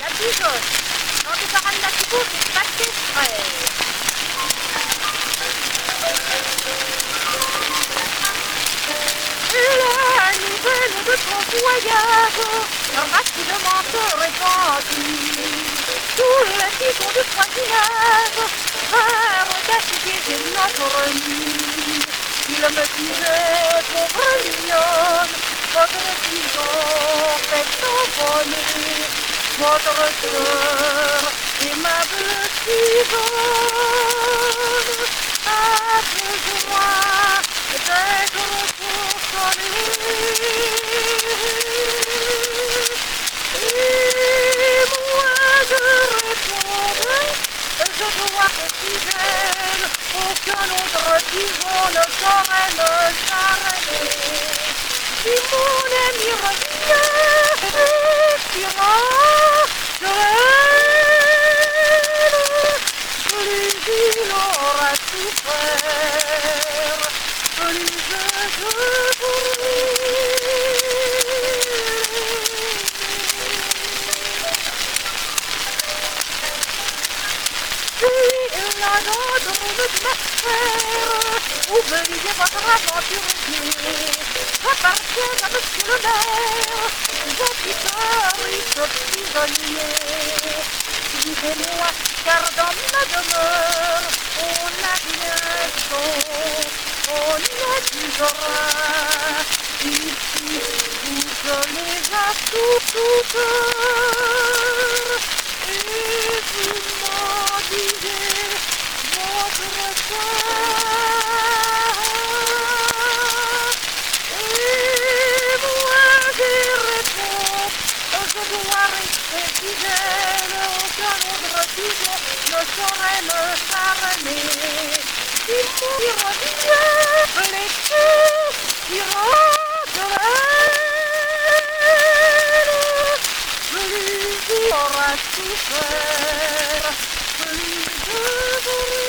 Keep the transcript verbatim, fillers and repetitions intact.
la bigote. Quand tu parles la bigote, c'est pas tes frères. Et la nouvelle de ton voyage rapidement se répandit. Tous les pigeons du voisinage vinrent d'assister notre nuit. Il me disait, pauvre mignonne, votre pigeon fait s'envoler, votre cœur aimable pigeonne a besoin d'être consolé. Et moi je répondais, je dois être fidèle, aucun autre pigeon ne saurait me charmer. Si mon ami revient, respirant de l'aile, plus il aura souffert, plus je pour lui. Puis la note de ma frère, oubliez votre aventurier, appartient à monsieur le maire, j'habiterai ce prisonnier. Suivez-moi, car dans ma demeure, on n'a rien d'autre, on abusera. Ici, toutes les atouts, toutes, et vous m'en disiez votre cœur. Et moi j'y réponds, je dois rester fidèle, aucun autre pigeon ne saurait me charmer. Si mon revient blessé, tirant de l'aile, plus il aura souffert, plus je